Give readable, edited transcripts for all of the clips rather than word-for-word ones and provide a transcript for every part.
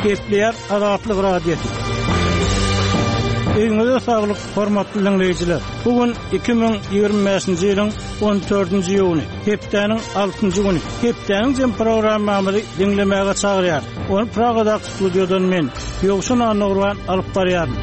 Gepleyer Azatlyk radiosu. Eňe saglyk hormatly dinleyijiler. Bugün 2025-nji ýylyň 14-nji ýuny, hepdeniň 6-njy güni. Hepdeniň jem programmamy dinlemäge çagyrýar. Onu Pragada studiodan men Ýogşun Anurwan alyp barýarym.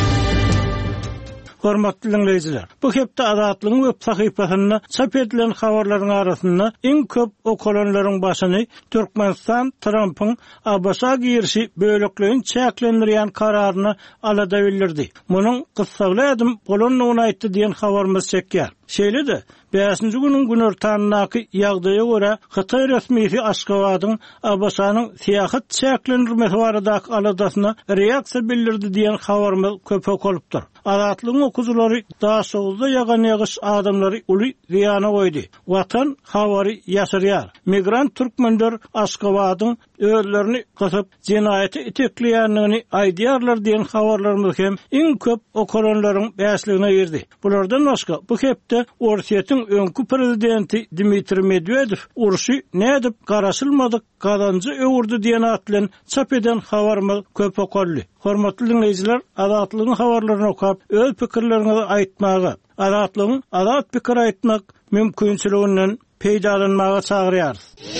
Hormatly dinleyijiler, bu hepde Azatlygyň web sahypasyna çap edilen habarlaryň arasynda iň köp okulanlaryň başyny Türkmenistan Trumpyň Abasa girişi böleklerini çäklendirýän kararyny alada bildirdi. Munyň gysgaly adım bolanyny aýtdy diýen habarymyz çekýär. Şeýle-de 5-nji günüň günortanynaky ýagdaýa görä Hytaý resmiýeti Aşgabatyň Abasanyň syýahat çäklendirmesi baradaky aladasyna reaksiýa bildirdi diýen habarymyz köp okulypdyr. Azatlygyň okujulary daha soňda ýagan ýagyş adamlary uly ýana goýdy. Watan habary ýaşyrýar. Migrant türkmenler Aşgabatyň özlerini gysyp jenaýaty itekleýänligini aýdýarlar diýen habarlarymyz hem iň köp okulanlaryň bäsligine girdi. Bulardan başga bu hepde Orsiýetiň öňkü prezidenti Dmitri Medvedew uruşy nädip garaşylmadyk gadanjy öwürdi diýen atlan çap eden habarymyz köp okully. Hormatly dinleyijiler, Azatlygyň habarlaryny okap öz pikirleriňizi aýtmagy, Azatlygyň azat pikir aýtmak mümkinçiliginden peýdalanmaga çagyrýar.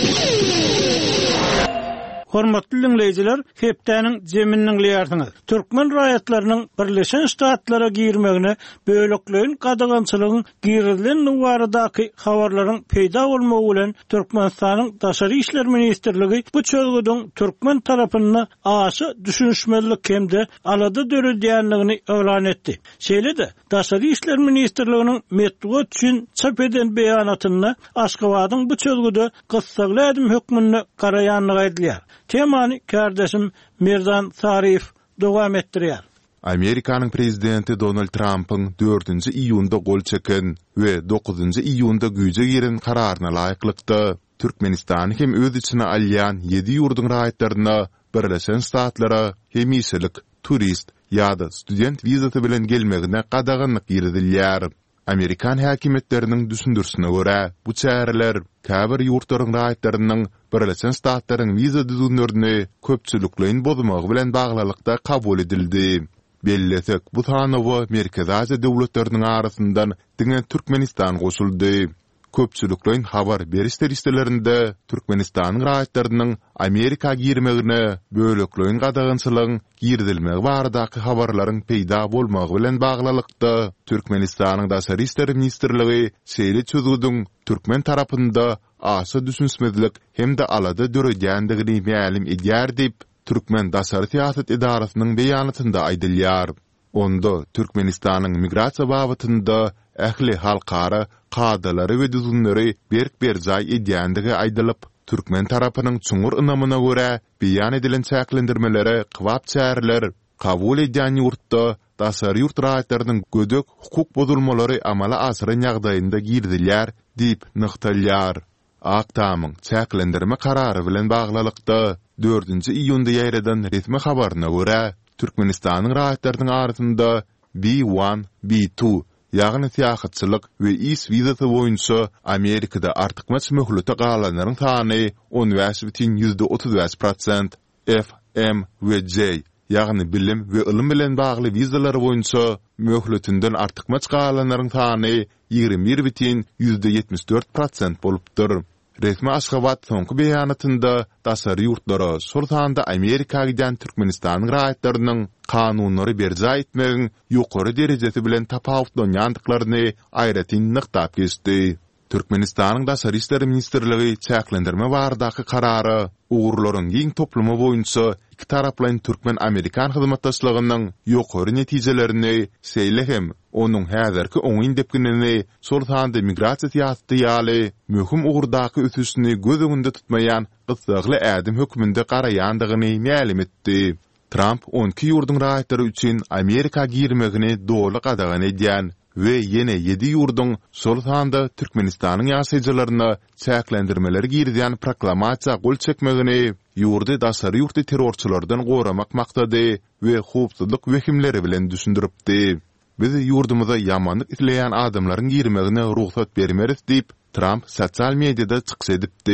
Hormatly dinleyijiler, hepdeniň jeminiň liýarsyňyz. Türkmen raýatlarynyň Birleşen Ştatlara girmegine böleklerin gadagançylygyň girilen nuwaradaky habarlaryň peýda bolmagy bilen Türkmenistanyň Daşary işler ministrligi bu çözgüden Türkmen tarapyna aşy düşünşmelik hemde alada döredýänligini elan etdi. Şeýle-de Daşary işler ministrliginiň metbuat üçin çap eden beýanatyna Aşgabatyň bu çözgüde gysgaly adım hökmüne garaýanlygy aýdylýar. Temany kardeşim Mirdan Sarif dowam etdirýär. Amerikanyň prezidenti Donald Trumpyň 4-nji iýunda gol çeken we 9-njy iýunda güýje giren kararyna laýyklykda Türkmenistany hem öz içine alýan 7 ýurduň raýatlaryna Birleşen Ştatlara hemiselik turist ýa-da student wizasy bilen gelmegine gadaganlyk girdilýär. Amerikan häkimetleriniň düşündürsüne görä, bu çäreler käbir ýurtlaryň raýatlarynyň Birleşen Ştatlaryň wiza düzünlerini köpçüliklerin bozmagy bilen baglylykda kabul edildi. Belletek bu tanawy Merkezi Aziýa döwletleriniň arasyndan diňe Türkmenistan goşuldy. Köpçüliklerin habar beriş listelerinde Türkmenistanyň raýatlarynyň Amerika girmegine böleklerin gadagançylygyň girdilmegi baradaky habarlaryň peýda bolmagy bilen baglylykda Türkmenistanyň Daşary işler ministrligi şeýle çözgüdüň Türkmen tarapynda aşy düşünsmezlik hem de alada döredýändigini ma'lum edýär diýip Türkmen Daşary siýasat idarasynyň beýanatynda aýdylýar. Onda Türkmenistanyň migrasiýa babatynda ähli halkara kadalary we düzünleri berk-berjay edýändigi aýdylyp, Türkmen tarapynyň çuňur ynamyna görä beýan edilen çäklendirmelere kybap çäreler kabul edýän ýurtda Daşary ýurt raýatlarynyň gödök hukuk bozulmalary amala asyryň ýagdaýynda girdilýär diýip nyktalýar. Aktamyň çäklendirme karary bilen baglylykda 4-nji iýunda ýaýradan resmi habaryna görä Türkmenistanyň raýatlarynyň arasynda B1, B2 ýagny syýasatçylyk we iş wizasy boýunça Amerikada artykmaç möhlete galanylaryň sany 10,35%, FM we J ýagny bilim we ilim bilen bagly wizalar boýunça möhletinden artykmaç galanylaryň sany 21,74% bolupdyr. Resmi Aşgabat soňky beýanatynda Daşary ýurtlary şol Amerika giden Türkmenistanyň raýatlarynyň kanunlary berja etmegiň ýokary derejesi bilen tapawutlanýandyklaryny aýratyn nyktap geçdi. Türkmenistanyň Daşary işler ministrligi çäklendirme baradaky karary uğurlaryň giň toplumy boýunça iki taraplyň Türkmen-Amerikan hyzmatdaşlygynyň ýokary netijelerini seýlehem onuň häzirki oňyn depkinini şol sanda migrasiýa siýasaty ýaly möhüm uğurdaky ösüşini göz öňünde tutmaýan gysgaly ädim hökmünde garaýandygyny ma'lum etdi. Trump 12 ýurduň raýatlary üçin Amerika girmegini doly gadagan edýän we yine 7 ýurduň şol sanda Türkmenistanyň ýaşaýjylaryna çäklendirmeleri girdýän proklamasiýa gol çekmegini ýurdy Daşary ýurty terrorçylardan goramak maksady we howpsuzlyk wehimleri bilen düşündiripdi. Biz ýurdumyza ýamanlyk isleýän adamlaryň girmegine ruhsat bermeris diýip Trump sosial mediada çykyş edipdi.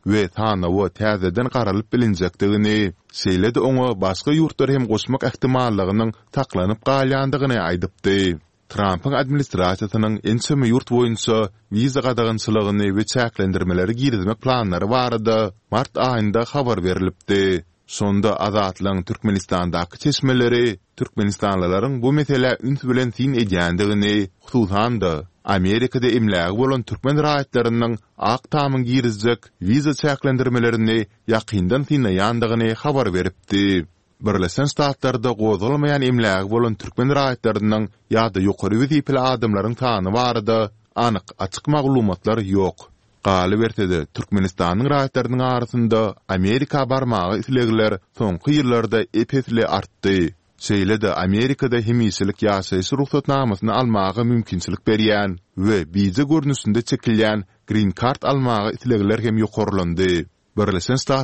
we tanawy täzeden garalyp bilinjekdigini, şeýle-de oňa başga ýurtlar hem goşmak ähtimallygynyň taklanyp galýandygyny aýdypdy. Trump'ın administrasiýasynyň ençeme ýurt boýunça wiza gadagynçylygyny we çäklendirmeleri girizmek planlary bardy. Mart aýynda habar berilipdi. Sonda azatlyň Türkmenistandaky çeşmeleri Türkmenistanlylaryň bu mesele üns bilen tin edýändigini, hususan Amerikada emlägi bolan türkmen raýatlarynyň ak tamyň girizjek wiza çäklendirmelerini ýakyndan tinleýändigini habar beripdi. Birleşen Ştatlarda gozulmayan emlägi bolan türkmen raýatlarynyň ýa-da ýokary wezipli adamlaryň sany bardy, anyk açyk maglumatlar ýok. Galy bertede Türkmenistanyň raýatlarynyň arasynda Amerika barmagy islegiler soňky ýyllarda epesli artdy. Şeýle-de Amerikada hemişilik ýaşaýyş ruhsatnamasyny almagy mümkinçilik berýän we bize görnüşinde çekilýän green card almagy islegiler hem ýokarlandy. Birleşen